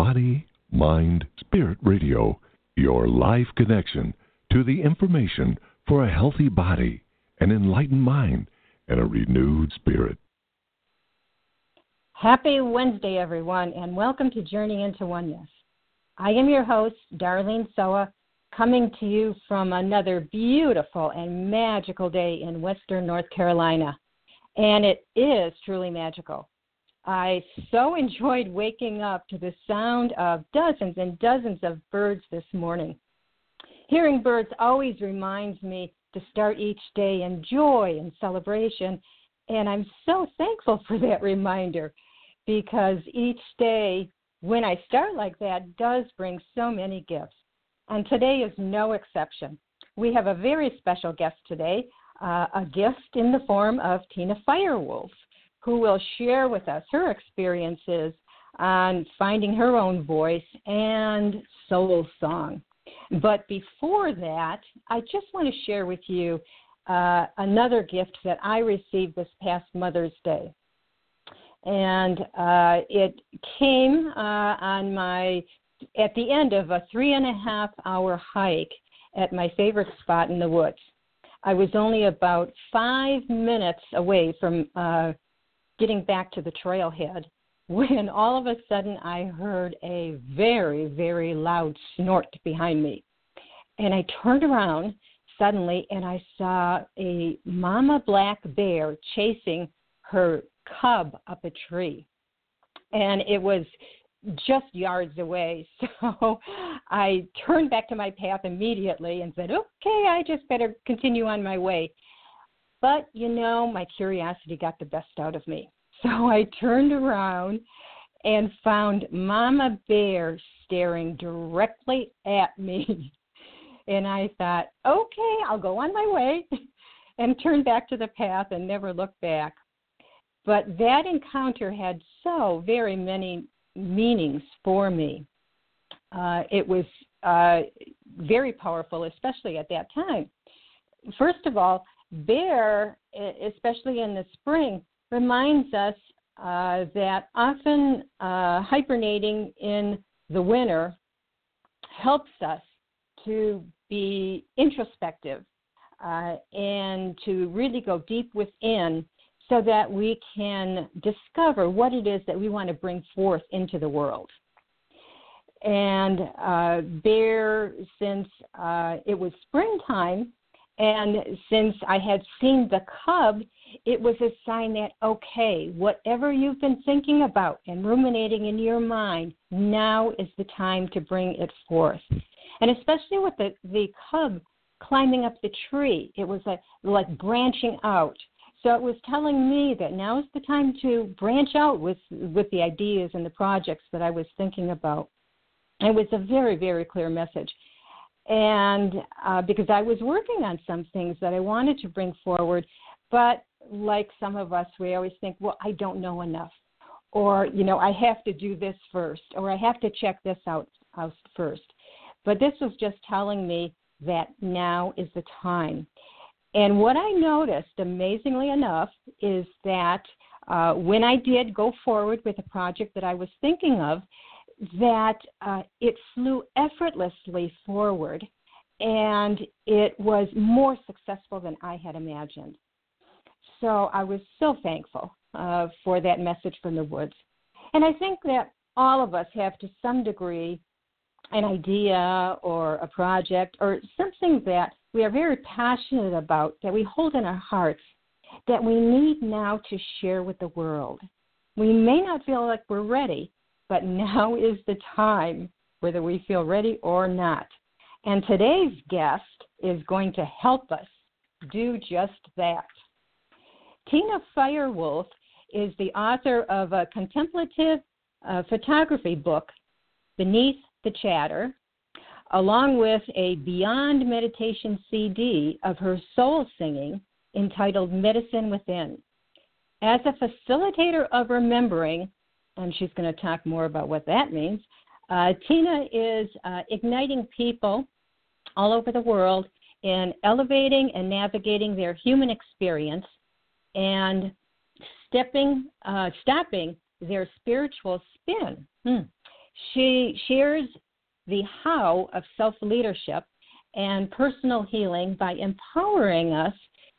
Body, Mind, Spirit Radio, your life connection to the information for a healthy body, an enlightened mind, and a renewed spirit. Happy Wednesday, everyone, and welcome to Journey into Oneness. I am your host, Darlene Soa, coming to you from another beautiful and magical day in Western North Carolina. And it is truly magical. I so enjoyed waking up to the sound of dozens and dozens of birds this morning. Hearing birds always reminds me to start each day in joy and celebration, and I'm so thankful for that reminder because each day when I start like that does bring so many gifts, and today is no exception. We have a very special guest today, a gift in the form of Tina Firewolf, who will share with us her experiences on finding her own voice and soul song. But before that, I just want to share with you another gift that I received this past Mother's Day. And it came at the end of a 3.5-hour hike at my favorite spot in the woods. I was only about 5 minutes away from getting back to the trailhead when all of a sudden I heard a very, very loud snort behind me. And I turned around suddenly and I saw a mama black bear chasing her cub up a tree. And it was just yards away. So I turned back to my path immediately and said, okay, I just better continue on my way. But, my curiosity got the best out of me. So I turned around and found Mama Bear staring directly at me. And I thought, okay, I'll go on my way, and turned back to the path and never looked back. But that encounter had so very many meanings for me. It was very powerful, especially at that time. First of all, bear, especially in the spring, reminds us that often hibernating in the winter helps us to be introspective and to really go deep within so that we can discover what it is that we want to bring forth into the world. And bear, since it was springtime, and since I had seen the cub, it was a sign that, okay, whatever you've been thinking about and ruminating in your mind, now is the time to bring it forth. And especially with the cub climbing up the tree, it was like branching out. So it was telling me that now is the time to branch out with the ideas and the projects that I was thinking about. It was a very, very clear message. And because I was working on some things that I wanted to bring forward, but like some of us, we always think, well, I don't know enough, or, I have to do this first, or I have to check this out first. But this was just telling me that now is the time. And what I noticed, amazingly enough, is that when I did go forward with a project that I was thinking of, that it flew effortlessly forward, and it was more successful than I had imagined. So I was so thankful for that message from the woods. And I think that all of us have, to some degree, an idea or a project or something that we are very passionate about, that we hold in our hearts, that we need now to share with the world. We may not feel like we're ready, but now is the time, whether we feel ready or not. And today's guest is going to help us do just that. Tina Firewolf is the author of a contemplative photography book, Beneath the Chatter, along with a Beyond Meditation CD of her soul singing entitled Medicine Within. As a facilitator of remembering, and she's going to talk more about what that means, Tina is igniting people all over the world in elevating and navigating their human experience and stopping their spiritual spin. She shares the how of self-leadership and personal healing by empowering us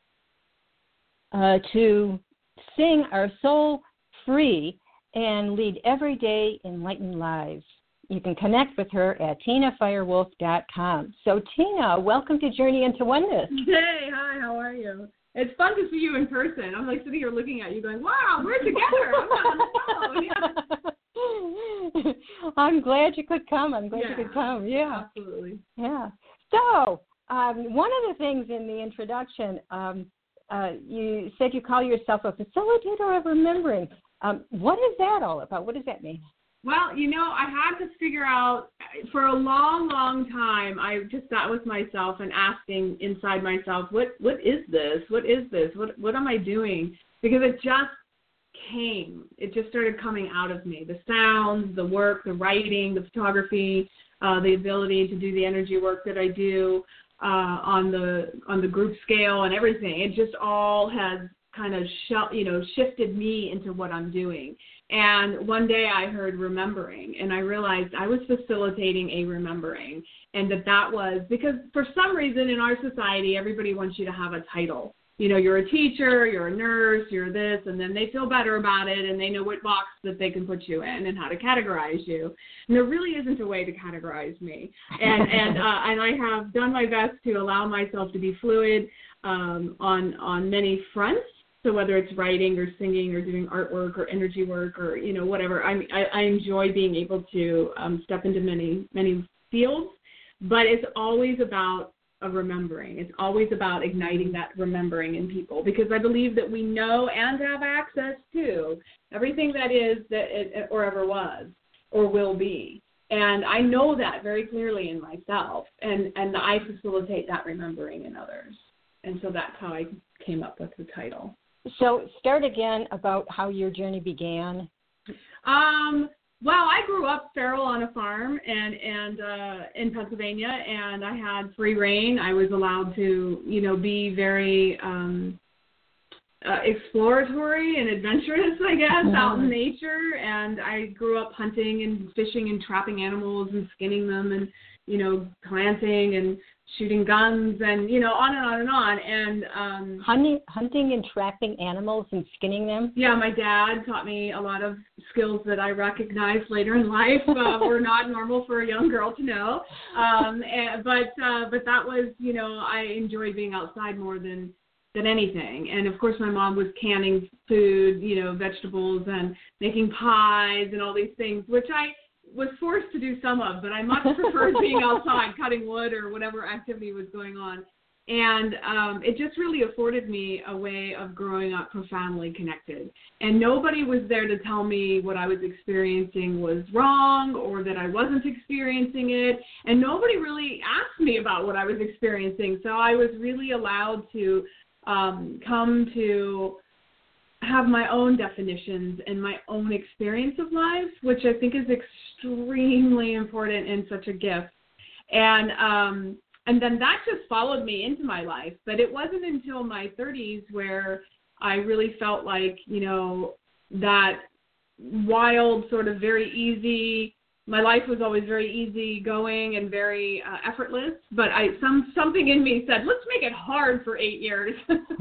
to sing our soul free and lead everyday enlightened lives. You can connect with her at TinaFirewolf.com. So, Tina, welcome to Journey into Oneness. Hey, hi, how are you? It's fun to see you in person. I'm like sitting here looking at you going, wow, we're together. I'm not on the phone. Yeah. I'm glad you could come. You could come. Yeah. Absolutely. Yeah. So, one of the things in the introduction, you said you call yourself a facilitator of remembering. What is that all about? What does that mean? Well, I had to figure out, for a long, long time, I just sat with myself and asking inside myself, what is this? What is this? What am I doing? Because it just came. It just started coming out of me. The sounds, the work, the writing, the photography, the ability to do the energy work that I do on the group scale and everything. It just all has kind of shifted me into what I'm doing. And one day I heard remembering, and I realized I was facilitating a remembering, and that was because for some reason in our society, everybody wants you to have a title. You're a teacher, you're a nurse, you're this, and then they feel better about it, and they know what box that they can put you in and how to categorize you. And there really isn't a way to categorize me. And I have done my best to allow myself to be fluid on many fronts. So whether it's writing or singing or doing artwork or energy work or, whatever, I enjoy being able to step into many fields, but it's always about a remembering. It's always about igniting that remembering in people, because I believe that we know and have access to everything that is or ever was or will be. And I know that very clearly in myself, and I facilitate that remembering in others. And so that's how I came up with the title. So start again about how your journey began. Well, I grew up feral on a farm and in Pennsylvania, and I had free reign. I was allowed to, be very exploratory and adventurous, I guess, out in nature. And I grew up hunting and fishing and trapping animals and skinning them and, planting and shooting guns and, on and on and on. And hunting and trapping animals and skinning them? Yeah, my dad taught me a lot of skills that I recognized later in life were not normal for a young girl to know. But that was, I enjoyed being outside more than anything. And, of course, my mom was canning food, vegetables and making pies and all these things, which I was forced to do some of, but I much preferred being outside cutting wood or whatever activity was going on. And it just really afforded me a way of growing up profoundly connected. And nobody was there to tell me what I was experiencing was wrong or that I wasn't experiencing it. And nobody really asked me about what I was experiencing. So I was really allowed to come to have my own definitions and my own experience of life, which I think is extremely important and such a gift. And then that just followed me into my life. But it wasn't until my 30s where I really felt like, that wild sort of very easy, my life was always very easy going and very effortless, but something in me said, let's make it hard for 8 years.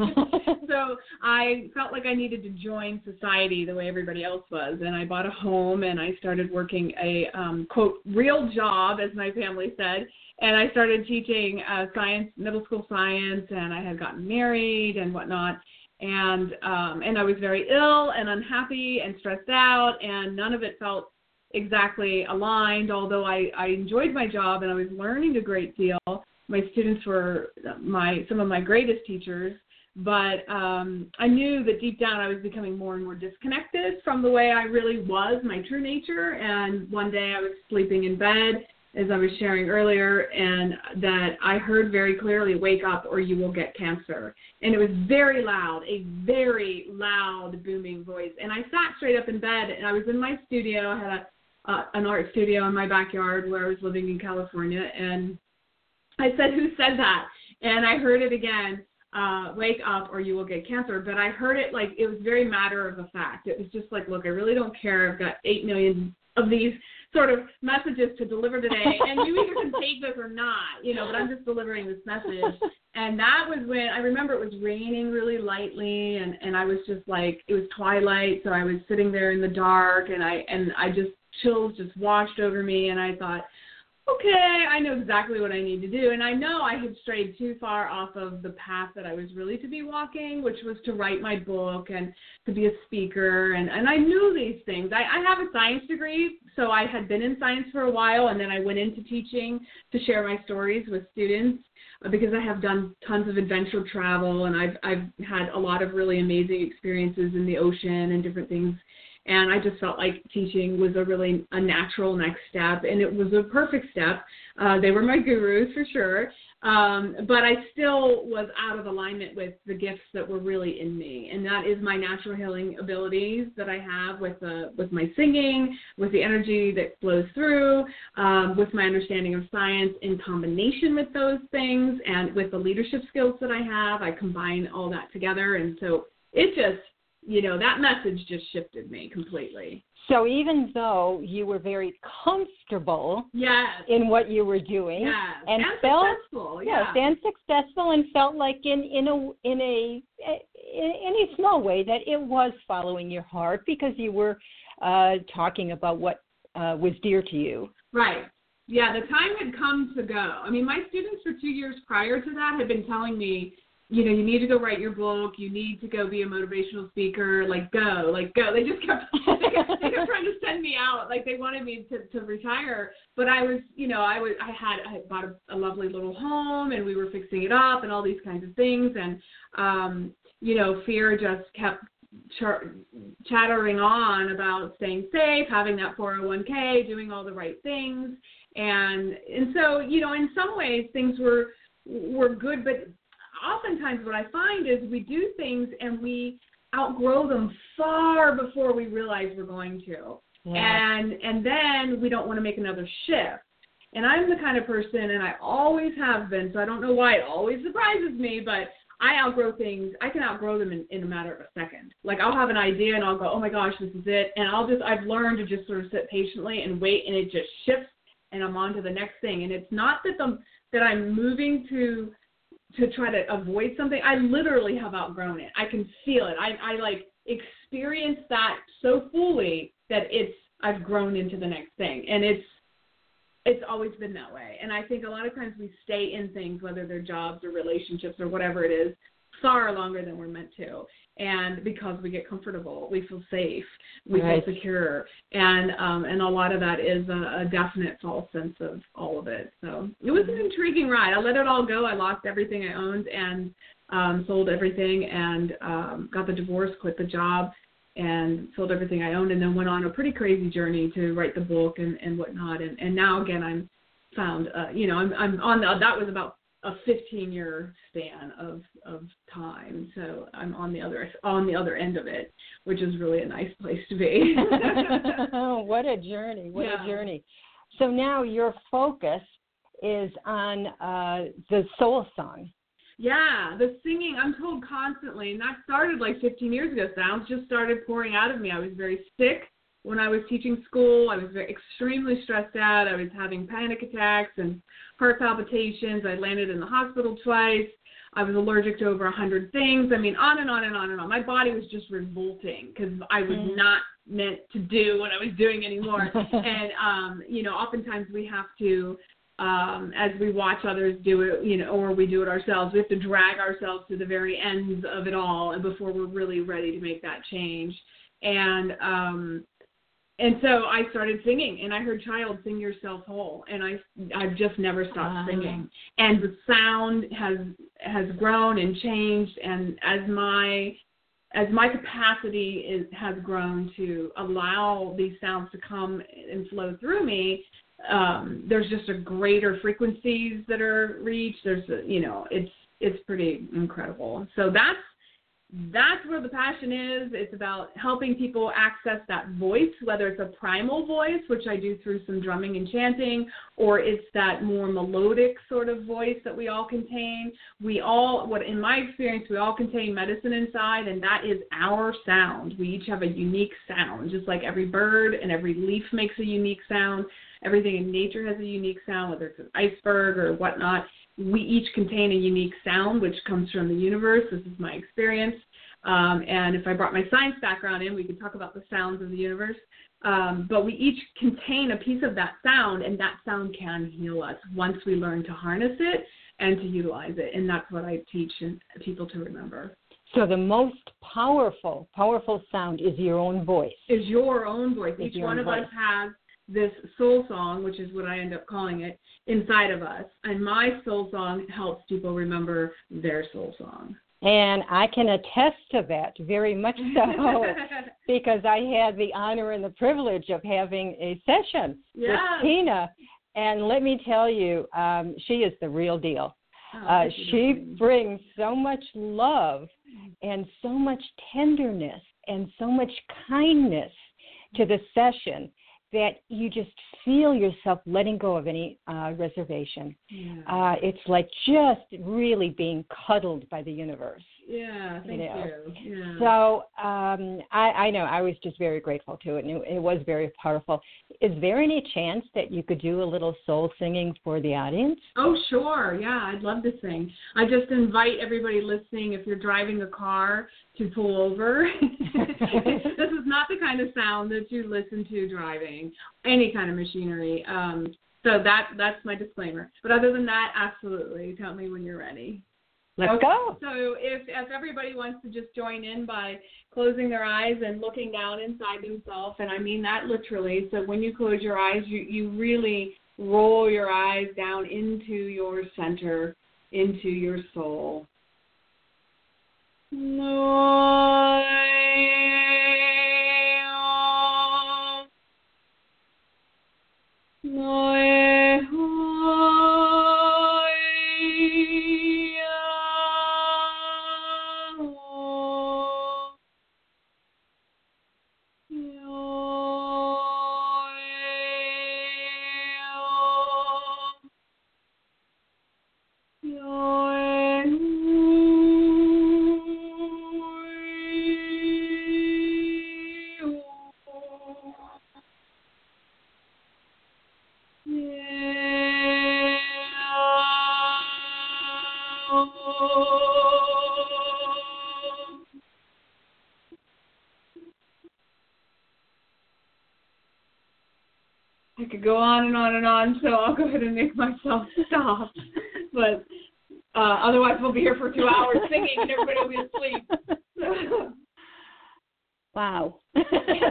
So I felt like I needed to join society the way everybody else was, and I bought a home and I started working a, quote, real job, as my family said, and I started teaching science, middle school science, and I had gotten married and whatnot. And I was very ill and unhappy and stressed out, and none of it felt exactly aligned, although I enjoyed my job and I was learning a great deal. My students were some of my greatest teachers, but I knew that deep down I was becoming more and more disconnected from the way I really was, my true nature. And one day I was sleeping in bed, as I was sharing earlier, and that I heard very clearly, wake up or you will get cancer. And it was very loud, a very loud, booming voice. And I sat straight up in bed, and I was in my studio. I had an art studio in my backyard where I was living in California. And I said, who said that? And I heard it again, wake up or you will get cancer. But I heard it like it was very matter of the fact. It was just like, look, I really don't care. I've got 8 million of these sort of messages to deliver today, and you either can take this or not, but I'm just delivering this message. And that was when, I remember it was raining really lightly, and I was just like, it was twilight, so I was sitting there in the dark, and I just, chills just washed over me, and I thought, okay, I know exactly what I need to do. And I know I had strayed too far off of the path that I was really to be walking, which was to write my book and to be a speaker. And I knew these things. I have a science degree, so I had been in science for a while, and then I went into teaching to share my stories with students because I have done tons of adventure travel, and I've had a lot of really amazing experiences in the ocean and different things. And I just felt like teaching was a natural next step, and it was a perfect step. They were my gurus for sure, but I still was out of alignment with the gifts that were really in me, and that is my natural healing abilities that I have with my singing, with the energy that flows through, with my understanding of science in combination with those things, and with the leadership skills that I have. I combine all that together, and so it just, that message just shifted me completely. So even though you were very comfortable in what you were doing, and successful, and successful, and felt like in a small way that it was following your heart because you were talking about what was dear to you. Right. Yeah, the time had come to go. I mean, my students for 2 years prior to that had been telling me, you need to go write your book. You need to go be a motivational speaker. Go. They just kept trying to send me out. Like they wanted me to retire. But I was, I had bought a lovely little home, and we were fixing it up and all these kinds of things. And, fear just kept chattering on about staying safe, having that 401k, doing all the right things. And so, in some ways things were good, but oftentimes what I find is we do things and we outgrow them far before we realize we're going to. Yeah. And then we don't want to make another shift. And I'm the kind of person, and I always have been, so I don't know why it always surprises me, but I outgrow things. I can outgrow them in a matter of a second. Like I'll have an idea and I'll go, oh my gosh, this is it. And I've learned to just sort of sit patiently and wait, and it just shifts and I'm on to the next thing. And it's not that I'm moving to try to avoid something. I literally have outgrown it. I can feel it. I like experience that so fully that I've grown into the next thing. And it's always been that way. And I think a lot of times we stay in things, whether they're jobs or relationships or whatever it is, far longer than we're meant to. And because we get comfortable, we feel safe, we feel secure. And a lot of that is a definite false sense of all of it. So it was an intriguing ride. I let it all go. I lost everything I owned and sold everything and got the divorce, quit the job, and sold everything I owned, and then went on a pretty crazy journey to write the book and whatnot. And now again, I'm found, I'm on that was about a 15-year span of time. So I'm on the other end of it, which is really a nice place to be. Oh, what a journey. A journey. So now your focus is on the soul song. Yeah, the singing, I'm told constantly, and that started like 15 years ago. Sounds just started pouring out of me. I was very sick when I was teaching school. I was extremely stressed out. I was having panic attacks and heart palpitations. I landed in the hospital twice. I was allergic to over 100 things. I mean, on and on and on and on. My body was just revolting because I was not meant to do what I was doing anymore. And, oftentimes we have to, as we watch others do it, or we do it ourselves, we have to drag ourselves to the very ends of it all and before we're really ready to make that change. And so I started singing, and I heard Child, Sing Yourself Whole, and I've just never stopped singing. And the sound has grown and changed, and as my capacity has grown to allow these sounds to come and flow through me, there's just a greater frequencies that are reached. There's it's pretty incredible. So that's where the passion is. It's about helping people access that voice, whether it's a primal voice, which I do through some drumming and chanting, or it's that more melodic sort of voice that we all contain. In my experience, we all contain medicine inside, and that is our sound. We each have a unique sound, just like every bird and every leaf makes a unique sound. Everything in nature has a unique sound, whether it's an iceberg or whatnot. We each contain a unique sound, which comes from the universe. This is my experience. And if I brought my science background in, we could talk about the sounds of the universe. But we each contain a piece of that sound, and that sound can heal us once we learn to harness it and to utilize it. And that's what I teach people to remember. So the most powerful sound is your own voice. Is your own voice. Each one of us has this soul song, which is what I end up calling it, inside of us. And my soul song helps people remember their soul song. And I can attest to that, very much so, because I had the honor and the privilege of having a session with Tina. And let me tell you, she is the real deal. She brings so much love and so much tenderness and so much kindness to the session that you just feel yourself letting go of any reservation. Yeah. It's like just really being cuddled by the universe. Yeah, thank you. Yeah. So I know I was just very grateful to it, and it was very powerful. Is there any chance that you could do a little soul singing for the audience? Oh, sure. Yeah, I'd love to sing. I just invite everybody listening, if you're driving a car, to pull over. This is not the kind of sound that you listen to driving, any kind of machinery. So that's my disclaimer. But other than that, absolutely. Tell me when you're ready. Let's go. So if everybody wants to just join in by closing their eyes and looking down inside themselves, and I mean that literally, so when you close your eyes, you really roll your eyes down into your center, into your soul. I could go on and on and on, so I'll go ahead and make myself stop. But otherwise, we'll be here for 2 hours singing, and everybody will be asleep. Wow. Yeah,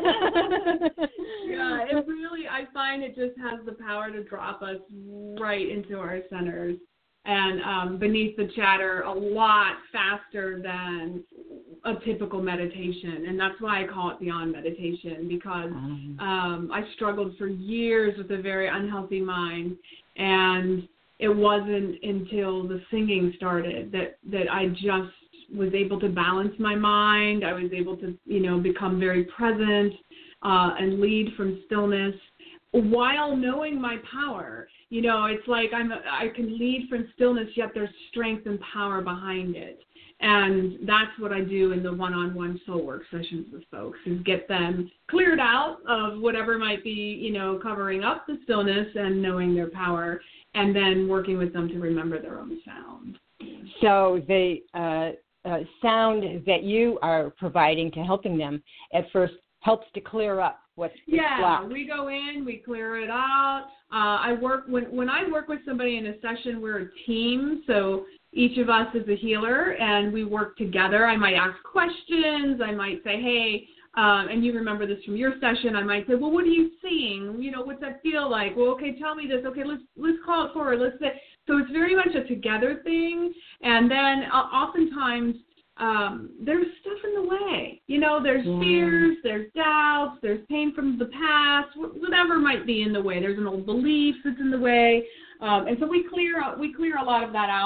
it really, I find it just has the power to drop us right into our centers and beneath the chatter a lot faster than a typical meditation. And that's why I call it Beyond Meditation, because I struggled for years with a very unhealthy mind, and it wasn't until the singing started that I just was able to balance my mind. I was able to, become very present and lead from stillness while knowing my power. It's like I can lead from stillness, yet there's strength and power behind it. And that's what I do in the one-on-one soul work sessions with folks, is get them cleared out of whatever might be, covering up the stillness and knowing their power, and then working with them to remember their own sound. So the sound that you are providing to helping them at first helps to clear up what's blocked. We go in, we clear it out. When I work with somebody in a session, we're a team, so each of us is a healer, and we work together. I might ask questions. I might say, hey, and you remember this from your session. I might say, well, what are you seeing? What's that feel like? Well, okay, tell me this. Okay, let's call it forward. Let's say. So it's very much a together thing. And then oftentimes there's stuff in the way. There's fears, there's doubts, there's pain from the past, whatever might be in the way. There's an old belief that's in the way. And so we clear a lot of that out.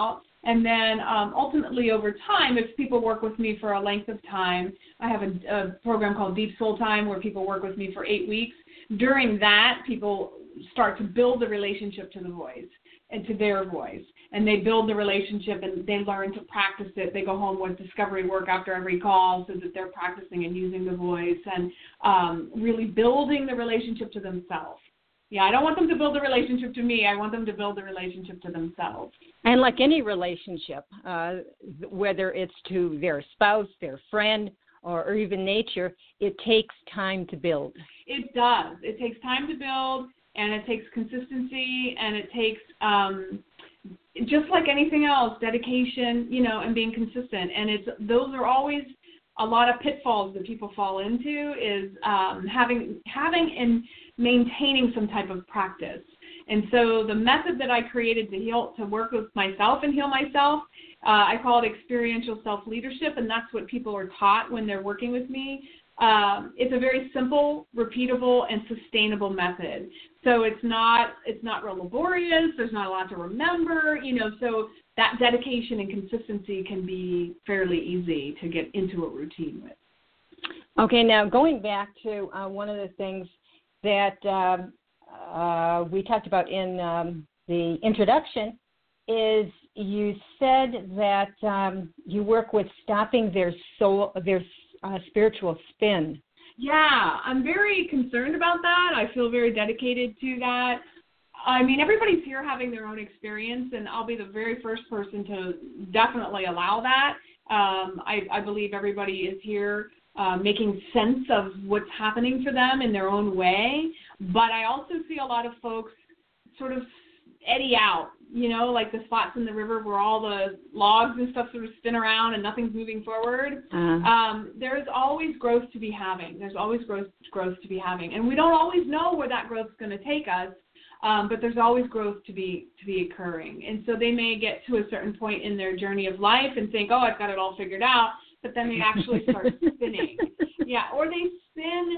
And then ultimately over time, if people work with me for a length of time, I have a program called Deep Soul Time where people work with me for 8 weeks. During that, people start to build the relationship to the voice and to their voice. And they build the relationship and they learn to practice it. They go home with discovery work after every call so that they're practicing and using the voice and really building the relationship to themselves. Yeah, I don't want them to build a relationship to me. I want them to build a relationship to themselves. And like any relationship, whether it's to their spouse, their friend, or even nature, it takes time to build. It does. It takes time to build, and it takes consistency, and it takes, just like anything else, dedication, and being consistent. And those are always a lot of pitfalls that people fall into is having and maintaining some type of practice. And so the method that I created to work with myself and heal myself, I call it experiential self-leadership, and that's what people are taught when they're working with me. It's a very simple, repeatable, and sustainable method. So it's not real laborious. There's not a lot to remember, so that dedication and consistency can be fairly easy to get into a routine with. Okay, now going back to one of the things that we talked about in the introduction is you said that you work with stopping their spiritual spin. Yeah, I'm very concerned about that. I feel very dedicated to that. I mean, everybody's here having their own experience, and I'll be the very first person to definitely allow that. I believe everybody is here making sense of what's happening for them in their own way. But I also see a lot of folks sort of eddy out, like the spots in the river where all the logs and stuff sort of spin around and nothing's moving forward. There's always growth to be having. There's always growth to be having. And we don't always know where that growth is going to take us, but there's always growth to be occurring. And so they may get to a certain point in their journey of life and think, oh, I've got it all figured out, but then they actually start spinning. Yeah, or they spin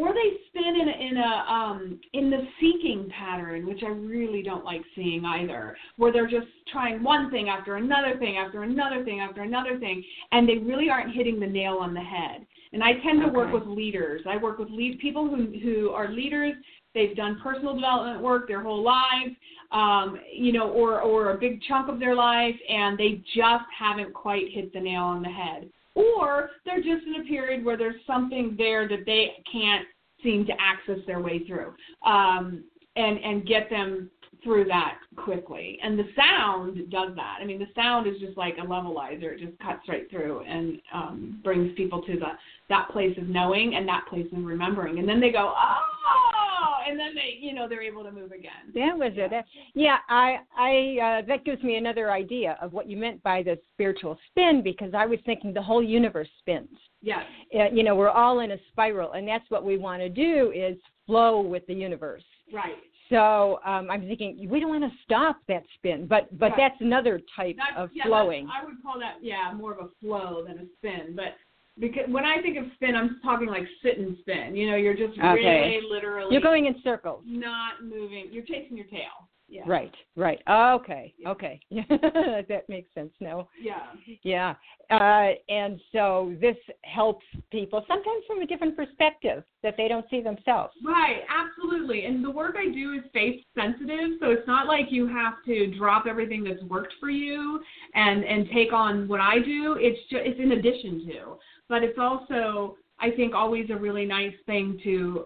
in the seeking pattern, which I really don't like seeing either, where they're just trying one thing after another thing after another thing after another thing, and they really aren't hitting the nail on the head. And I tend to work with leaders. I work with people who are leaders. They've done personal development work their whole lives, or a big chunk of their life, and they just haven't quite hit the nail on the head. Or they're just in a period where there's something there that they can't seem to access their way through and get them through that quickly. And the sound does that. I mean, the sound is just like a levelizer. It just cuts right through and brings people to that place of knowing and that place of remembering. And then they go, oh, and then they're able to move again. That was it. Yeah, I that gives me another idea of what you meant by the spiritual spin, because I was thinking the whole universe spins. Yes. We're all in a spiral, and that's what we want to do is flow with the universe. Right. So I'm thinking we don't want to stop that spin, but right. That's another type of flowing. I would call that, more of a flow than a spin. But because when I think of spin, I'm talking like sit and spin. You're just really literally. You're going in circles. Not moving. You're chasing your tail. Yeah. Right. Okay. Yeah. Okay. That makes sense now. Yeah. And so this helps people sometimes from a different perspective that they don't see themselves. Right. Absolutely. And the work I do is faith sensitive, so it's not like you have to drop everything that's worked for you and take on what I do. It's in addition to, but it's also, I think, always a really nice thing to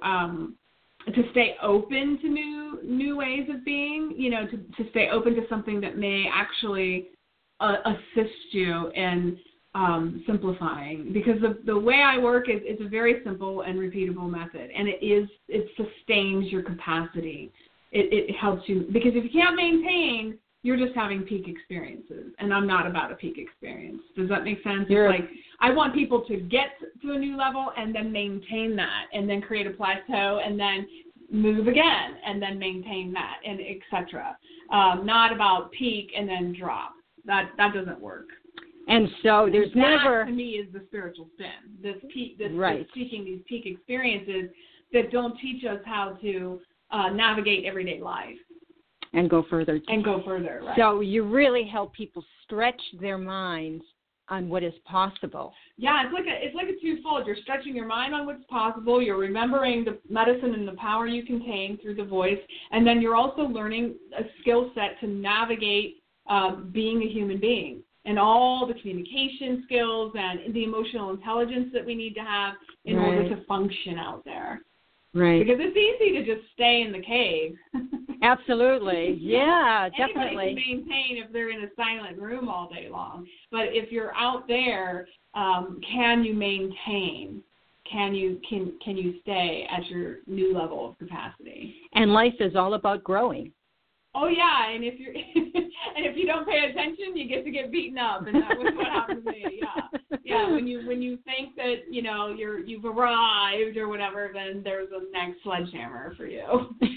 stay open to new ways of being, to stay open to something that may actually assist you in simplifying. Because the way I work is a very simple and repeatable method, and it sustains your capacity. It helps you, because if you can't maintain, you're just having peak experiences, and I'm not about a peak experience. Does that make sense? It's like I want people to get to a new level and then maintain that, and then create a plateau, and then move again, and then maintain that, and et cetera. Not about peak and then drop. That doesn't work. And so there's that, to me, is the spiritual spin. This seeking these peak experiences that don't teach us how to navigate everyday life. And go further. Right. So you really help people stretch their minds on what is possible. Yeah, it's like a twofold. You're stretching your mind on what's possible. You're remembering the medicine and the power you contain through the voice, and then you're also learning a skill set to navigate being a human being and all the communication skills and the emotional intelligence that we need to have in order to function out there. Right. Because it's easy to just stay in the cave. Absolutely. Yeah, definitely. Anybody can maintain if they're in a silent room all day long. But if you're out there, can you maintain? Can you stay at your new level of capacity? And life is all about growing. Oh yeah, and if you don't pay attention, you get beaten up, and that was what happened to me. Yeah. When you think that you've arrived or whatever, then there's a next sledgehammer for you.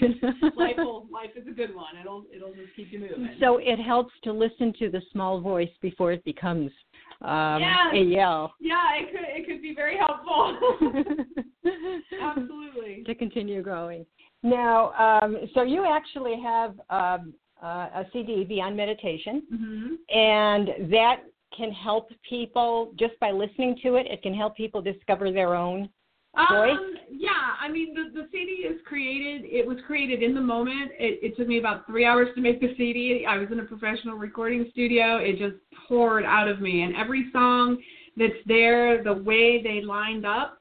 Life is a good one. It'll just keep you moving. So it helps to listen to the small voice before it becomes a yell. Yeah, it could be very helpful. Absolutely. To continue growing. Now, so you actually have a CD, Beyond Meditation, and that can help people just by listening to it. It can help people discover their own voice. Yeah, I mean, the CD is created. It was created in the moment. It took me about 3 hours to make the CD. I was in a professional recording studio. It just poured out of me, and every song that's there, the way they lined up,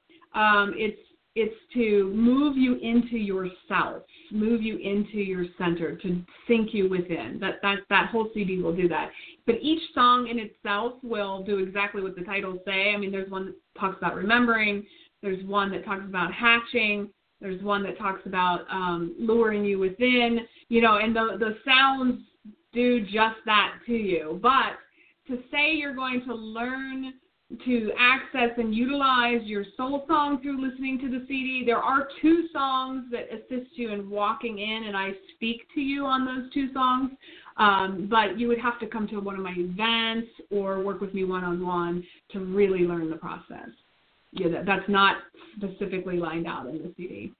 it's to move you into yourself, move you into your center, to sink you within. That whole CD will do that. But each song in itself will do exactly what the titles say. I mean, there's one that talks about remembering. There's one that talks about hatching. There's one that talks about luring you within. And the sounds do just that to you. But to say you're going to learn to access and utilize your soul song through listening to the CD, there are 2 songs that assist you in walking in, and I speak to you on those 2 songs. But you would have to come to one of my events or work with me one-on-one to really learn the process. Yeah, that's not specifically lined out in the CD.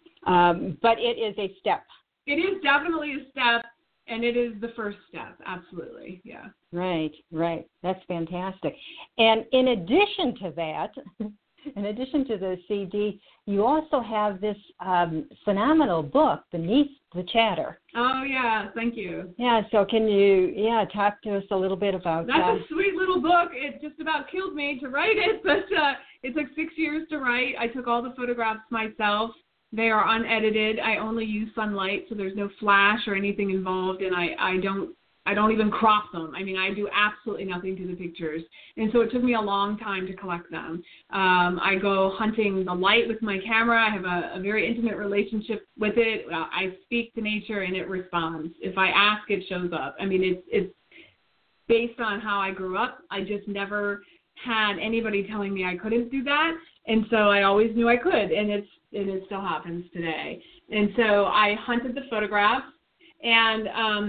But it is a step. It is definitely a step. And it is the first step, absolutely, yeah. Right. That's fantastic. And in addition to that, in addition to the CD, you also have this phenomenal book, Beneath the Chatter. Oh, yeah, thank you. Yeah, so can you, talk to us a little bit about that? That's a sweet little book. It just about killed me to write it, but it took 6 years to write. I took all the photographs myself. They are unedited. I only use sunlight, so there's no flash or anything involved, and I don't even crop them. I mean, I do absolutely nothing to the pictures, and so it took me a long time to collect them. I go hunting the light with my camera. I have a very intimate relationship with it. I speak to nature, and it responds. If I ask, it shows up. I mean, it's based on how I grew up. I just never had anybody telling me I couldn't do that, and so I always knew I could, and it still happens today. And so I hunted the photographs, and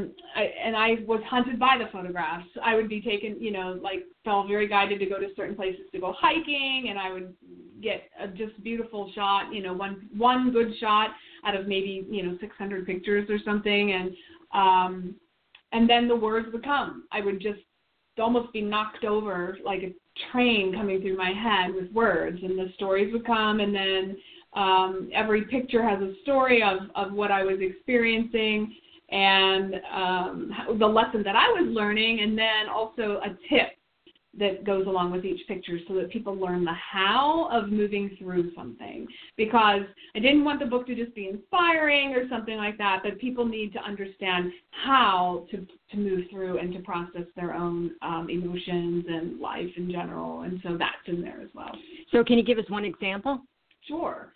I was hunted by the photographs. I would be taken, felt very guided to go to certain places to go hiking, and I would get a just beautiful shot, one good shot out of maybe 600 pictures or something, and then the words would come. I would just almost be knocked over like a train coming through my head with words, and the stories would come, and then every picture has a story of what I was experiencing and the lesson that I was learning, and then also a tip that goes along with each picture so that people learn the how of moving through something. Because I didn't want the book to just be inspiring or something like that, but people need to understand how to move through and to process their own emotions and life in general. And so that's in there as well. So can you give us one example? Sure.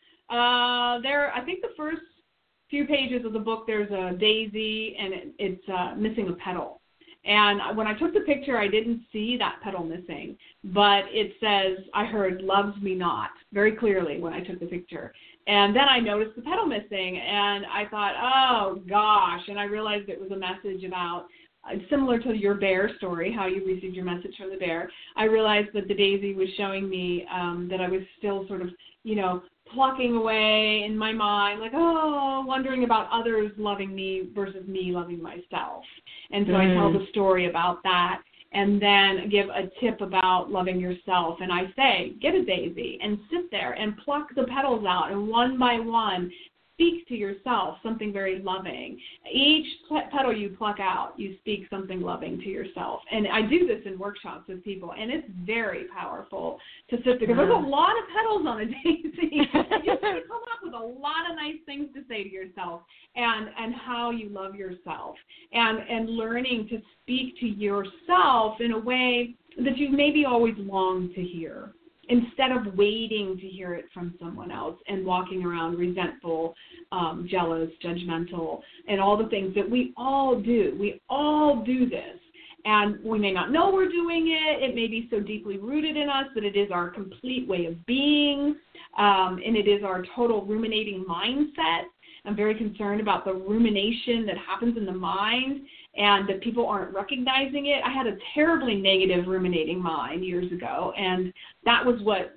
I think the first few pages of the book, there's a daisy, and it's missing a petal. And when I took the picture, I didn't see that petal missing, but it says, I heard loves me not, very clearly when I took the picture. And then I noticed the petal missing, and I thought, oh, gosh, and I realized it was a message about, similar to your bear story, how you received your message from the bear. I realized that the daisy was showing me that I was still sort of, plucking away in my mind, like, wondering about others loving me versus me loving myself. And so I tell the story about that, and then give a tip about loving yourself. And I say, get a daisy and sit there and pluck the petals out, and one by one, speak to yourself something very loving. Each petal you pluck out, you speak something loving to yourself. And I do this in workshops with people, and it's very powerful to sit there. Because there's a lot of petals on a daisy. You come up with a lot of nice things to say to yourself, and how you love yourself, and learning to speak to yourself in a way that you maybe always longed to hear, instead of waiting to hear it from someone else and walking around resentful, jealous, judgmental, and all the things that we all do. We all do this. And we may not know we're doing it. It may be so deeply rooted in us that it is our complete way of being, and it is our total ruminating mindset. I'm very concerned about the rumination that happens in the mind, and that people aren't recognizing it. I had a terribly negative ruminating mind years ago, and that was what,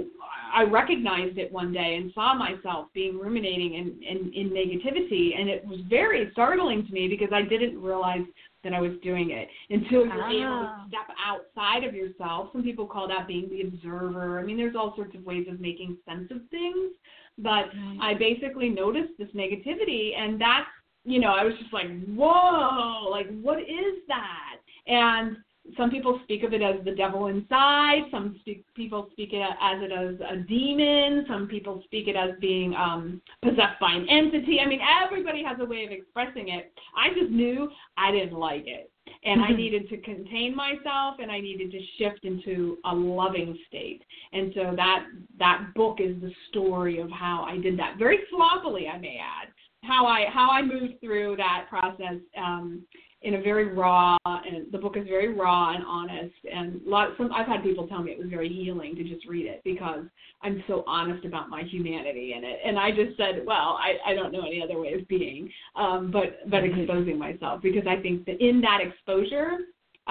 I recognized it one day and saw myself being ruminating in negativity, and it was very startling to me because I didn't realize that I was doing it until you're able to step outside of yourself. Some people call that being the observer. I mean, there's all sorts of ways of making sense of things, but I basically noticed this negativity, and that's, I was just like, whoa, like, what is that? And some people speak of it as the devil inside. People speak it as a demon. Some people speak it as being possessed by an entity. I mean, everybody has a way of expressing it. I just knew I didn't like it. And I needed to contain myself, and I needed to shift into a loving state. And so that book is the story of how I did that. Very sloppily, I may add. How I moved through that process in a very raw, and the book is very raw and honest. And I've had people tell me it was very healing to just read it because I'm so honest about my humanity in it. And I just said, well, I don't know any other way of being, but exposing myself, because I think that in that exposure,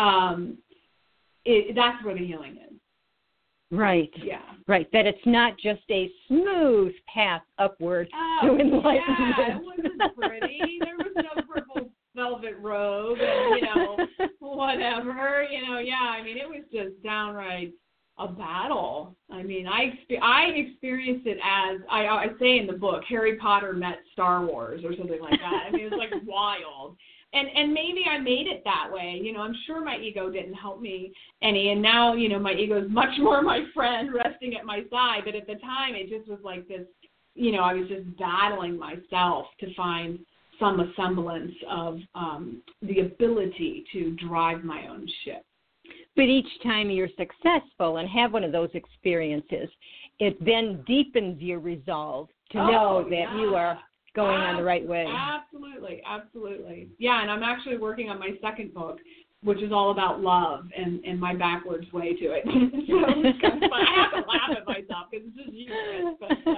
that's where the healing is. Right. Yeah. Right. That it's not just a smooth path upward to enlightenment. Yeah, it wasn't pretty. There was no purple velvet robe and, whatever. I mean, it was just downright a battle. I mean, I experienced it as, I say in the book, Harry Potter met Star Wars or something like that. I mean, it was like wild. And maybe I made it that way. I'm sure my ego didn't help me any. And now, my ego is much more my friend resting at my side. But at the time, it just was like this, I was just battling myself to find some semblance of the ability to drive my own ship. But each time you're successful and have one of those experiences, it then deepens your resolve to know that you are going on the right way. Absolutely, absolutely. Yeah, and I'm actually working on my second book, which is all about love and my backwards way to it. So it's kind of fun. I have to laugh at myself because it's just humorous.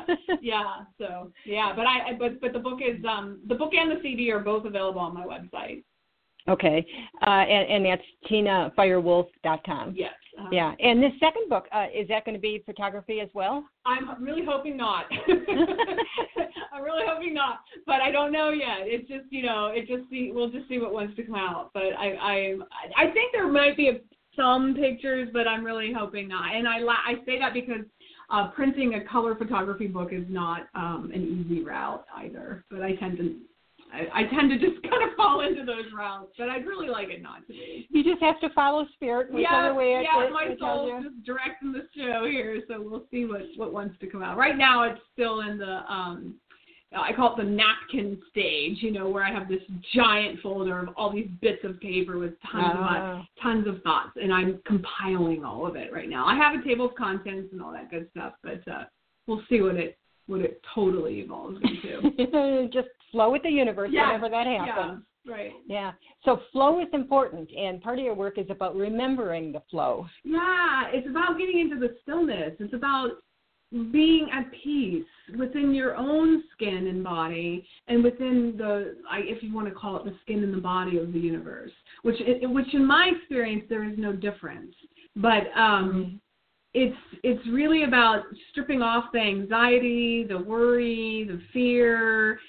But the book is the book and the CD are both available on my website. Okay, and that's TinaFirewolf.com. Yes. Yeah, and this second book, is that going to be photography as well? I'm really hoping not. I'm really hoping not, but I don't know yet. It's just, we'll just see what wants to come out. But I think there might be some pictures, but I'm really hoping not. And I say that because printing a color photography book is not an easy route either. But I tend to just kind of fall into those routes, but I'd really like it not to be. You just have to follow spirit. My soul's just directing the show here, so we'll see what wants to come out. Right now, it's still in the I call it the napkin stage, where I have this giant folder of all these bits of paper with tons of thoughts, and I'm compiling all of it right now. I have a table of contents and all that good stuff, but we'll see what it totally evolves into. Just flow with the universe whenever that happens. Yeah, right. Yeah. So flow is important, and part of your work is about remembering the flow. Yeah, it's about getting into the stillness. It's about being at peace within your own skin and body, and within if you want to call it the skin and the body of the universe, which in my experience there is no difference. But it's really about stripping off the anxiety, the worry, the fear,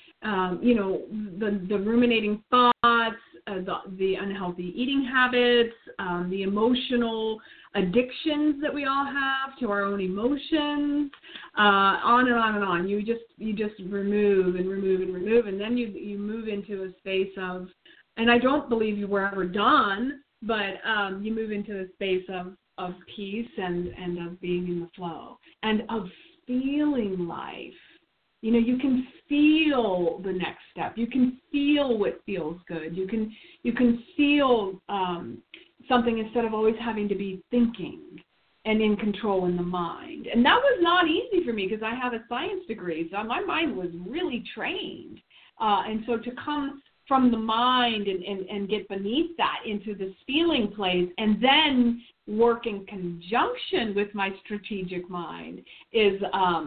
the ruminating thoughts, the unhealthy eating habits, the emotional addictions that we all have to our own emotions, on and on and on. You just remove and remove and remove, and then you move into a space of, and I don't believe you were ever done, but you move into a space of peace and of being in the flow and of feeling life. You can feel the next step. You can feel what feels good. You can feel something instead of always having to be thinking and in control in the mind. And that was not easy for me because I have a science degree, so my mind was really trained. And so to come from the mind and get beneath that into this feeling place and then work in conjunction with my strategic mind is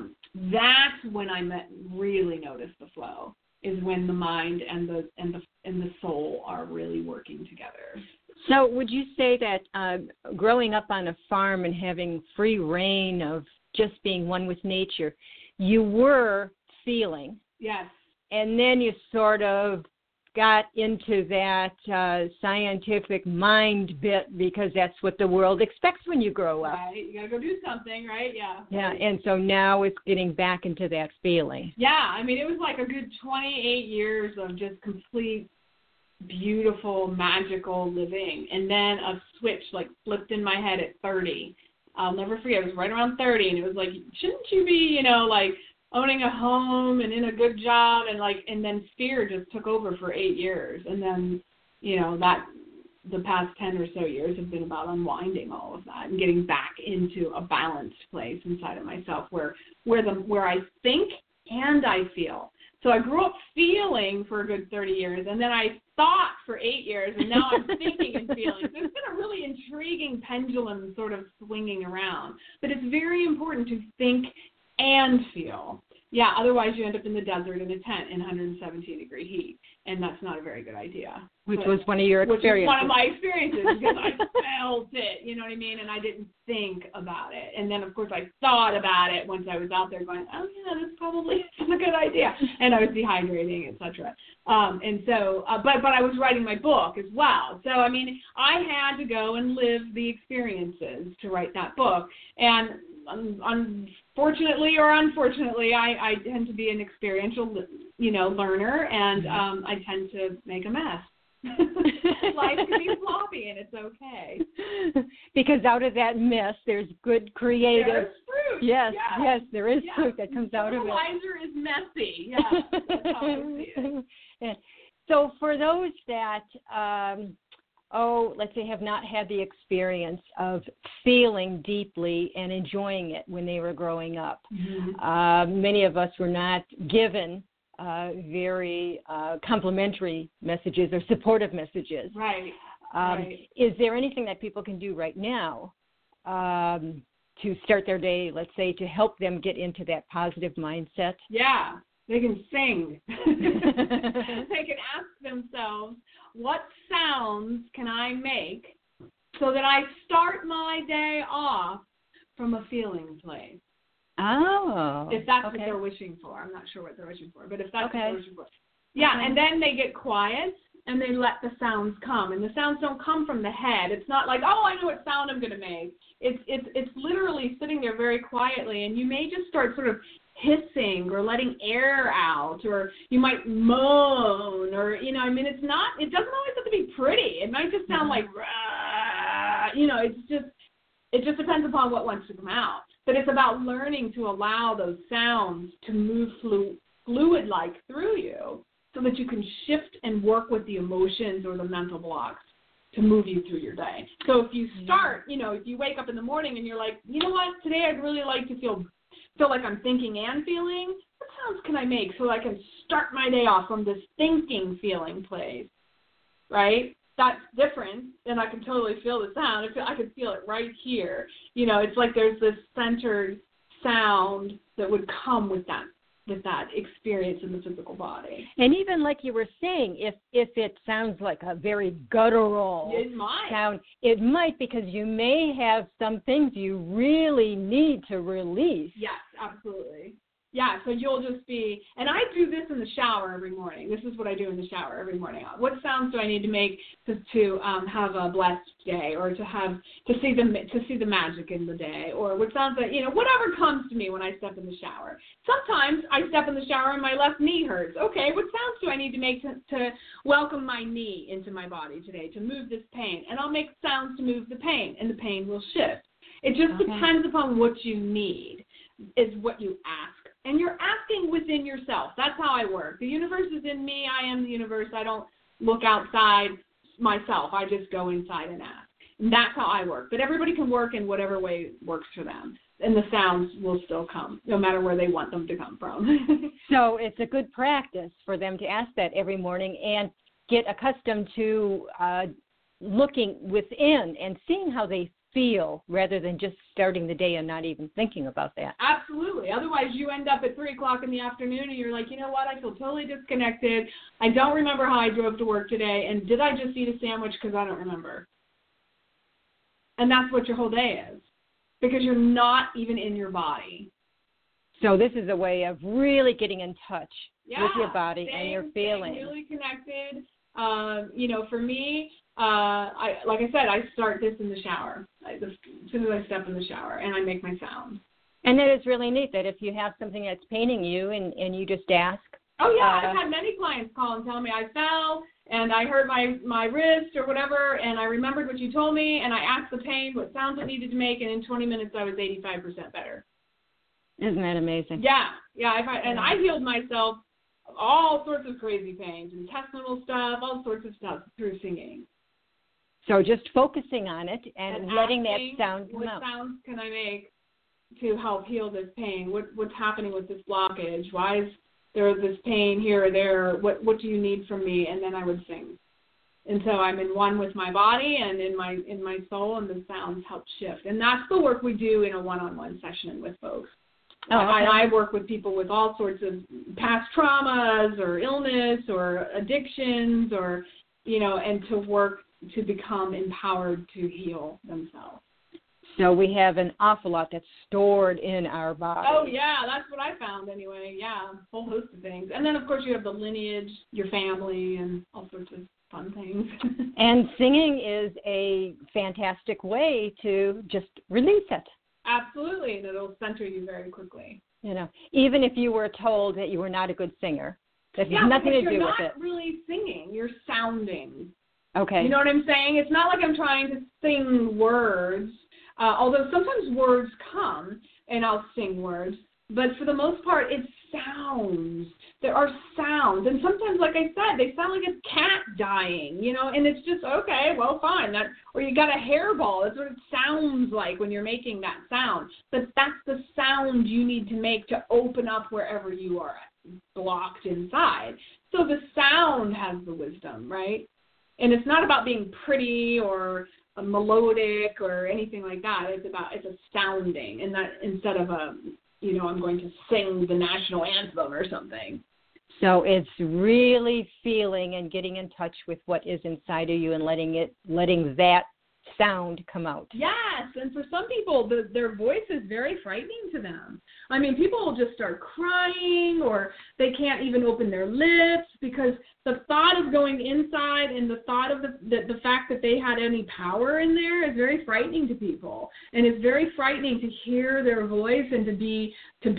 that's when I really notice the flow, is when the mind and the soul are really working together. So would you say that growing up on a farm and having free reign of just being one with nature, you were feeling? Yes. And then you sort of got into that scientific mind bit because that's what the world expects when you grow up. Right. You got to go do something, right? Yeah. Yeah, and so now it's getting back into that feeling. Yeah, I mean, it was like a good 28 years of just complete, beautiful, magical living. And then a switch flipped in my head at 30. I'll never forget. It was right around 30, and it was like, shouldn't you be, owning a home and in a good job, and then fear just took over for 8 years. And then, that the past 10 or so years have been about unwinding all of that and getting back into a balanced place inside of myself where I think and I feel. So I grew up feeling for a good 30 years, and then I thought for 8 years, and now I'm thinking and feeling. So it's been a really intriguing pendulum sort of swinging around. But it's very important to think and feel. Yeah, otherwise you end up in the desert in a tent in 117-degree heat, and that's not a very good idea. Which was one of your experiences. Which was one of my experiences because I felt it, you know what I mean, and I didn't think about it. And then, of course, I thought about it once I was out there going, oh, yeah, this probably isn't a good idea. And I was dehydrating, et cetera. And so, but I was writing my book as well. So, I mean, I had to go and live the experiences to write that book. And unfortunately or unfortunately, I tend to be an experiential, learner, and I tend to make a mess. Life can be sloppy, and it's okay. Because out of that mess, there's good creative. There's fruit. Yes, there is fruit that comes out of it. Fertilizer is messy. Yes, that's how I see it. Yeah. So for those that, let's say have not had the experience of feeling deeply and enjoying it when they were growing up, many of us were not given very complimentary messages or supportive messages. Right. Is there anything that people can do right now to start their day, let's say, to help them get into that positive mindset? Yeah, they can sing. They can ask themselves, what sounds can I make so that I start my day off from a feeling place? Oh. If that's what they're wishing for. I'm not sure what they're wishing for, but if that's what they're wishing for. Yeah, and then they get quiet and they let the sounds come. And the sounds don't come from the head. It's not like, oh, I know what sound I'm going to make. It's literally sitting there very quietly, and you may just start sort of hissing or letting air out, or you might moan, or, it doesn't always have to be pretty. It might just sound like, it just depends upon what wants to come out. But it's about learning to allow those sounds to move fluid-like through you so that you can shift and work with the emotions or the mental blocks to move you through your day. So if you start, if you wake up in the morning and you're like, you know what, today I'd really like to feel like I'm thinking and feeling, what sounds can I make so I can start my day off from this thinking feeling place, right? That's different, and I can totally feel the sound. I could feel it right here. It's like there's this centered sound that would come with that with that experience in the physical body. And even like you were saying, if it sounds like a very guttural sound, it might, because you may have some things you really need to release. Yes, absolutely. Yeah, so you'll just be, and I do this in the shower every morning. This is what I do in the shower every morning. What sounds do I need to make to have a blessed day, or to see the magic in the day, or what sounds that, whatever comes to me when I step in the shower. Sometimes I step in the shower and my left knee hurts. Okay, what sounds do I need to make to welcome my knee into my body today, to move this pain? And I'll make sounds to move the pain, and the pain will shift. It just depends upon what you need, is what you ask. And you're asking within yourself. That's how I work. The universe is in me. I am the universe. I don't look outside myself. I just go inside and ask. And that's how I work. But everybody can work in whatever way works for them. And the sounds will still come, no matter where they want them to come from. So it's a good practice for them to ask that every morning and get accustomed to looking within and seeing how they feel, rather than just starting the day and not even thinking about that. Absolutely. Otherwise, you end up at 3 o'clock in the afternoon and you're like, you know what, I feel totally disconnected. I don't remember how I drove to work today, and did I just eat a sandwich, because I don't remember. And that's what your whole day is, because you're not even in your body. So this is a way of really getting in touch with your body and your feelings. Really connected. For me, like I said, I start this in the shower. As soon as I step in the shower, and I make my sound. And that is really neat, that if you have something that's paining you and you just ask. Oh, yeah. I've had many clients call and tell me I fell and I hurt my wrist or whatever, and I remembered what you told me, and I asked the pain what sounds it needed to make, and in 20 minutes I was 85% better. Isn't that amazing? Yeah. And I healed myself all sorts of crazy pains, intestinal stuff, all sorts of stuff through singing. So just focusing on it and letting that sound come out. What sounds can I make to help heal this pain? What's happening with this blockage? Why is there this pain here or there? What do you need from me? And then I would sing. And so I'm in one with my body and in my soul, and the sounds help shift. And that's the work we do in a one-on-one session with folks. Oh, okay. I work with people with all sorts of past traumas or illness or addictions, or, and to work to become empowered to heal themselves. So we have an awful lot that's stored in our body. Oh, yeah, that's what I found anyway. Yeah, a whole host of things. And then, of course, you have the lineage, your family, and all sorts of fun things. And singing is a fantastic way to just release it. Absolutely, and it'll center you very quickly. Even if you were told that you were not a good singer, that has nothing to do with it. You're not really singing, you're sounding. Okay. You know what I'm saying? It's not like I'm trying to sing words, although sometimes words come and I'll sing words, but for the most part, it's sounds. There are sounds, and sometimes, like I said, they sound like a cat dying, and it's just, okay, well, fine. Or you got a hairball. That's what it sounds like when you're making that sound. But that's the sound you need to make to open up wherever you are blocked inside. So the sound has the wisdom, right? And it's not about being pretty or melodic or anything like that. It's astounding, and that instead of I'm going to sing the national anthem or something. So it's really feeling and getting in touch with what is inside of you and letting that sound come out. Yes, and for some people, their voice is very frightening to them. I mean, people will just start crying, or they can't even open their lips, because the thought of going inside and the thought of the fact that they had any power in there is very frightening to people. And it's very frightening to hear their voice and to be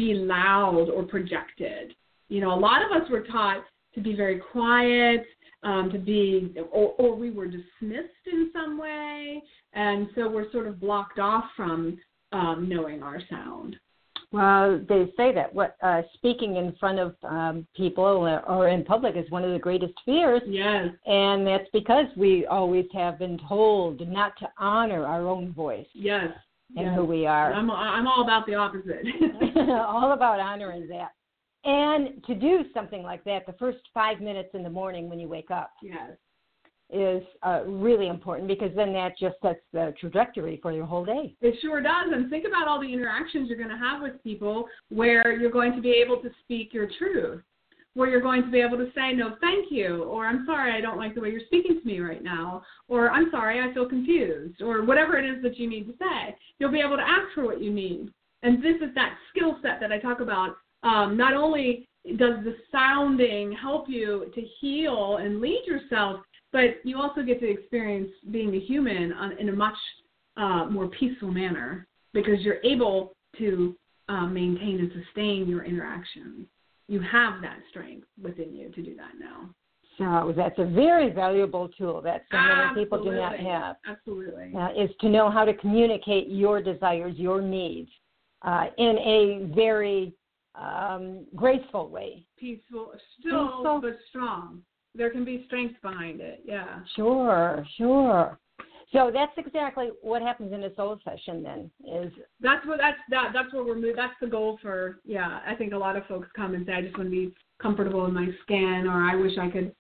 loud or projected. A lot of us were taught to be very quiet, to be, or we were dismissed in some way, and so we're sort of blocked off from knowing our sound. Well, they say that speaking in front of people or in public is one of the greatest fears. Yes. And that's because we always have been told not to honor our own voice. Yes. And who we are. I'm all about the opposite. All about honoring that. And to do something like that the first 5 minutes in the morning when you wake up. Yes. is really important, because then that just sets the trajectory for your whole day. It sure does. And think about all the interactions you're going to have with people where you're going to be able to speak your truth, where you're going to be able to say, no, thank you, or I'm sorry, I don't like the way you're speaking to me right now, or I'm sorry, I feel confused, or whatever it is that you need to say. You'll be able to ask for what you need. And this is that skill set that I talk about. Not only does the sounding help you to heal and lead yourself, but you also get to experience being a human in a much more peaceful manner, because you're able to maintain and sustain your interactions. You have that strength within you to do that now. So that's a very valuable tool that so many people do not have. Absolutely. Is to know how to communicate your desires, your needs, in a very graceful way. Peaceful, still, but strong. There can be strength behind it, yeah. Sure. So that's exactly what happens in a soul session then. That's where we're moving. That's the goal for, I think a lot of folks come and say, I just want to be comfortable in my skin, or I wish I could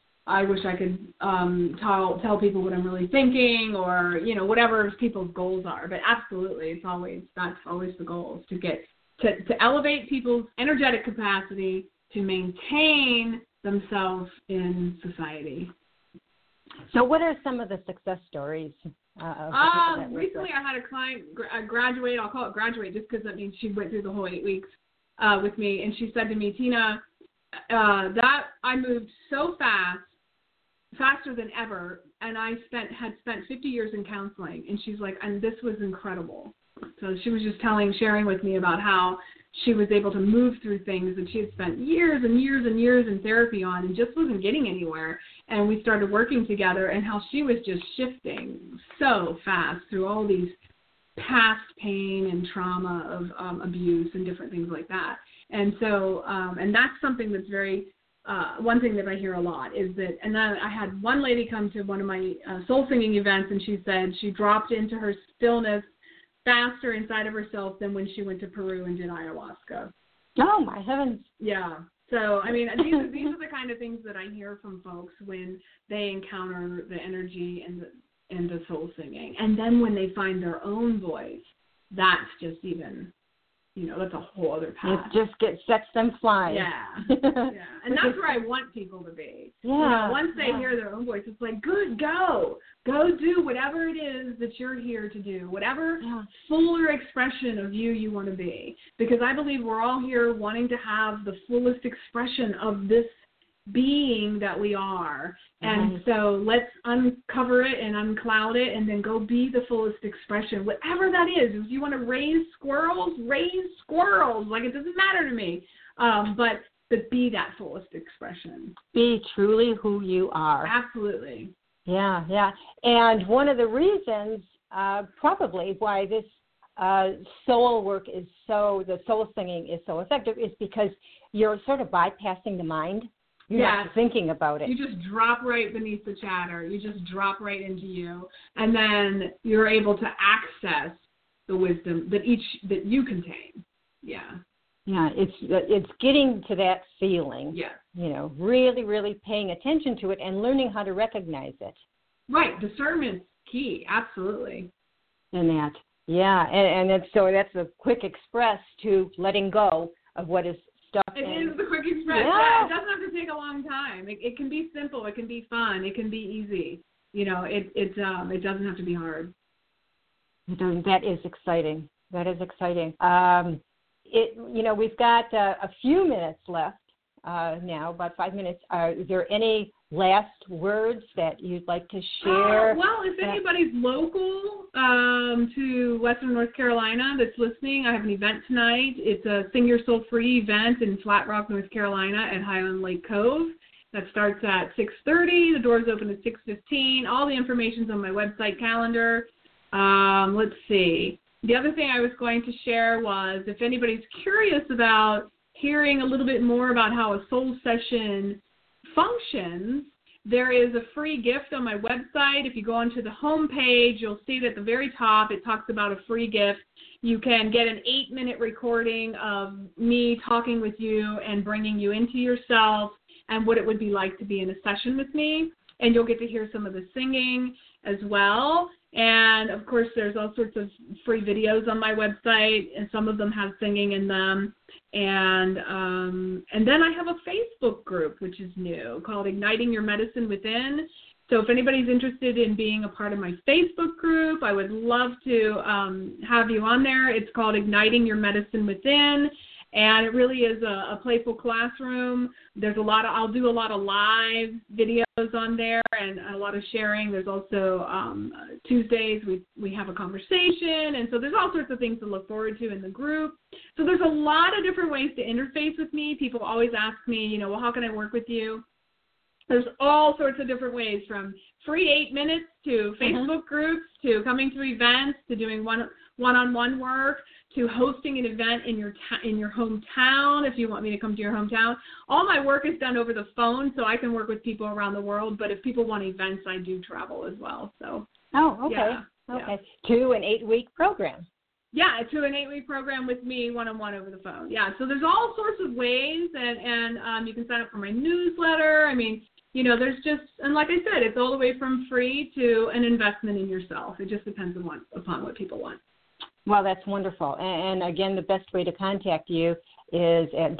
tell people what I'm really thinking, or, whatever people's goals are. But absolutely, that's always the goal, is to get to elevate people's energetic capacity to maintain themselves in society. So what are some of the success stories? Recently I had a client graduate. I'll call it graduate just because that means she went through the whole 8 weeks with me. And she said to me, Tina, that I moved so fast, faster than ever, and I had spent 50 years in counseling. And she's like, and this was incredible. So she was just sharing with me about how she was able to move through things that she had spent years and years and years in therapy on and just wasn't getting anywhere. And we started working together, and how she was just shifting so fast through all these past pain and trauma of abuse and different things like that. And so, and that's something that's very, one thing that I hear a lot is that, and then I had one lady come to one of my soul singing events, and she said she dropped into her stillness faster inside of herself than when she went to Peru and did ayahuasca. Oh, my heavens. Yeah. So, I mean, these are the kind of things that I hear from folks when they encounter the energy and the soul singing. And then when they find their own voice, that's just even, that's a whole other path. It just sets them flying. Yeah. Yeah. And that's where I want people to be. Yeah. Once they hear their own voice, it's like, good, go do whatever it is that you're here to do, whatever fuller expression of you want to be. Because I believe we're all here wanting to have the fullest expression of this being that we are. And so let's uncover it and uncloud it, and then go be the fullest expression, whatever that is. If you want to raise squirrels. Like, it doesn't matter to me. But be that fullest expression. Be truly who you are. Absolutely. Yeah. And one of the reasons probably why this soul work the soul singing is so effective is because you're sort of bypassing the mind. You're not thinking about it. You just drop right beneath the chatter. You just drop right into you. And then you're able to access the wisdom that you contain. Yeah. Yeah, it's getting to that feeling. Yeah. Really, really paying attention to it and learning how to recognize it. Right. Discernment's key. Absolutely. And that. Yeah. And that's a quick express to letting go of what is stuck in. It is the quick express. Yeah. It doesn't have to take a long time. It can be simple. It can be fun. It can be easy. It doesn't have to be hard. That is exciting. We've got a few minutes left now, about 5 minutes. Is there any last words that you'd like to share? Well, if anybody's local to Western North Carolina that's listening, I have an event tonight. It's a Sing Your Soul Free event in Flat Rock, North Carolina at Highland Lake Cove. That starts at 6:30. The doors open at 6:15. All the information's on my website calendar. Let's see. The other thing I was going to share was, if anybody's curious about hearing a little bit more about how a soul session functions, there is a free gift on my website. If you go onto the home page, you'll see that at the very top it talks about a free gift. You can get an 8-minute recording of me talking with you and bringing you into yourself and what it would be like to be in a session with me. and you'll get to hear some of the singing as well. And, of course, there's all sorts of free videos on my website, and some of them have singing in them. And then I have a Facebook group, which is new, called Igniting Your Medicine Within. So if anybody's interested in being a part of my Facebook group, I would love to have you on there. It's called Igniting Your Medicine Within. And it really is a playful classroom. I'll do a lot of live videos on there and a lot of sharing. There's also Tuesdays we have a conversation. And so there's all sorts of things to look forward to in the group. So there's a lot of different ways to interface with me. People always ask me, well, how can I work with you? There's all sorts of different ways, from free 8 minutes to Facebook groups to coming to events to doing one-on-one work to hosting an event in your hometown if you want me to come to your hometown. All my work is done over the phone, so I can work with people around the world. But if people want events, I do travel as well. So. Oh, okay. Yeah, okay. Yeah. To an 8-week program. Yeah, to an 8-week program with me one-on-one over the phone. Yeah, so there's all sorts of ways, and you can sign up for my newsletter. I mean, there's just, and like I said, it's all the way from free to an investment in yourself. It just depends upon what people want. Well, that's wonderful. And again, the best way to contact you is at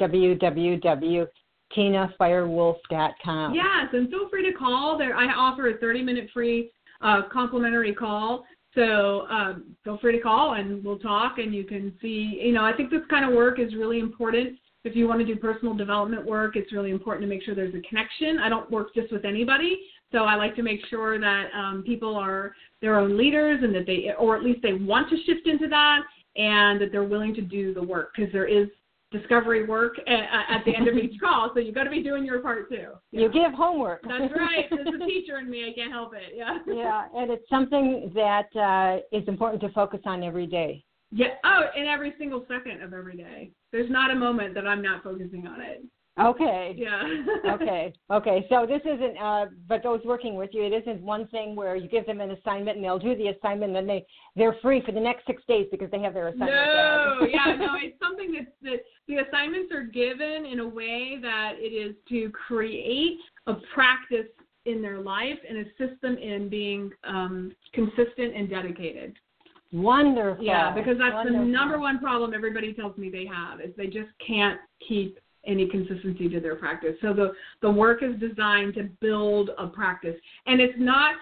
www.tinafirewolf.com. Yes, and feel free to call. I offer a 30-minute free complimentary call. So feel free to call, and we'll talk, and you can see, I think this kind of work is really important. If you want to do personal development work, it's really important to make sure there's a connection. I don't work just with anybody, so I like to make sure that people are their own leaders, and that or at least they want to shift into that, and that they're willing to do the work, because there is discovery work at the end of each call, so you've got to be doing your part too. Yeah. You give homework. That's right. There's a teacher in me. I can't help it. Yeah. Yeah, and it's something that is important to focus on every day. Yeah. Oh, in every single second of every day. There's not a moment that I'm not focusing on it. Okay. Yeah. Okay. So this isn't, but those working with you, it isn't one thing where you give them an assignment and they'll do the assignment and then they're free for the next 6 days because they have their assignment. No, it's something that the assignments are given in a way that it is to create a practice in their life and assist them in being consistent and dedicated. Wonderful. Yeah, because that's the number one problem everybody tells me they have, is they just can't keep any consistency to their practice. So the work is designed to build a practice. And it's not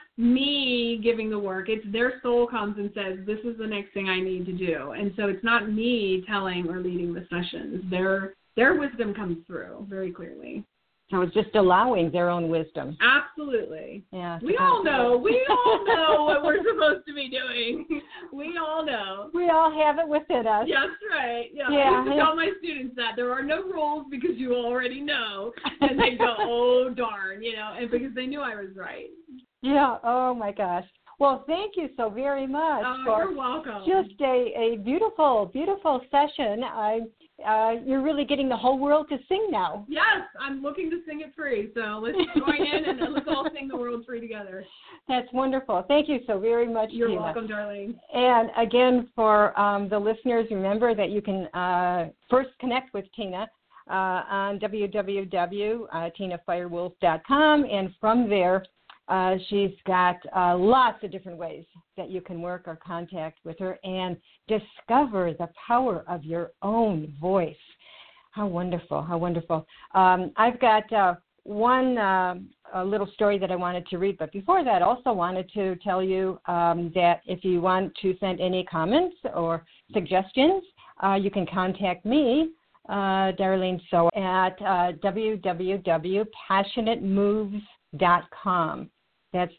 me giving the work. It's their soul comes and says, this is the next thing I need to do. And so it's not me telling or leading the sessions. Their wisdom comes through very clearly. So it's just allowing their own wisdom. Absolutely. Yeah. We all know what we're supposed to be doing. We all know. We all have it within us. That's right. Yeah. Yeah. I used to tell my students that there are no rules because you already know. And they go, oh, darn, and because they knew I was right. Yeah. Oh, my gosh. Well, thank you so very much. You're welcome. Just a beautiful, beautiful session. You're really getting the whole world to sing now. Yes, I'm looking to sing it free. So let's join in and let's all sing the world free together. That's wonderful. Thank you so very much, You're Tina. welcome, darling. And again, for the listeners, remember that you can first connect with Tina on www.tinafirewolf.com, and from there, she's got lots of different ways that you can work or contact with her and discover the power of your own voice. How wonderful, how wonderful. I've got one little story that I wanted to read, but before that, also wanted to tell you that if you want to send any comments or suggestions, you can contact me, Darlene So, at www.passionatemoves.com. That's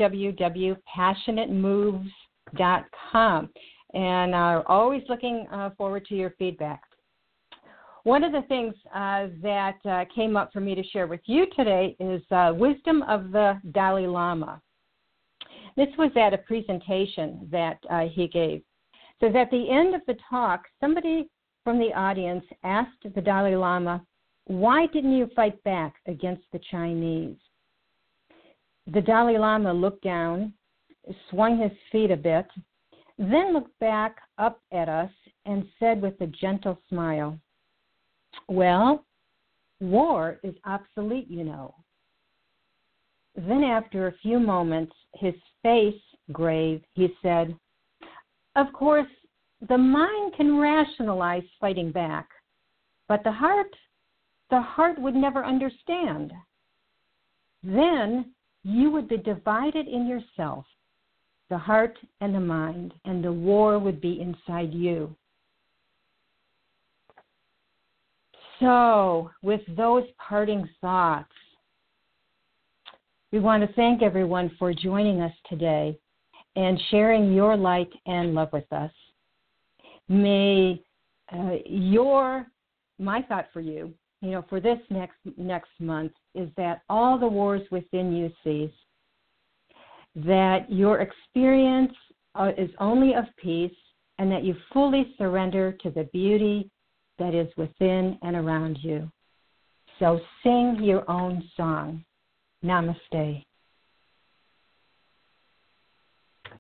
www.passionatemoves.com. And always looking forward to your feedback. One of the things that came up for me to share with you today is Wisdom of the Dalai Lama. This was at a presentation that he gave. So at the end of the talk, somebody from the audience asked the Dalai Lama, why didn't you fight back against the Chinese? The Dalai Lama looked down, swung his feet a bit, then looked back up at us and said with a gentle smile, well, war is obsolete, Then after a few moments, his face grave, he said, "Of course, the mind can rationalize fighting back, but the heart would never understand. Then you would be divided in yourself, the heart and the mind, and the war would be inside you." So, with those parting thoughts, we want to thank everyone for joining us today and sharing your light and love with us. May my thought for you, for this next month is that all the wars within you cease, that your experience is only of peace, and that you fully surrender to the beauty that is within and around you. So sing your own song. Namaste.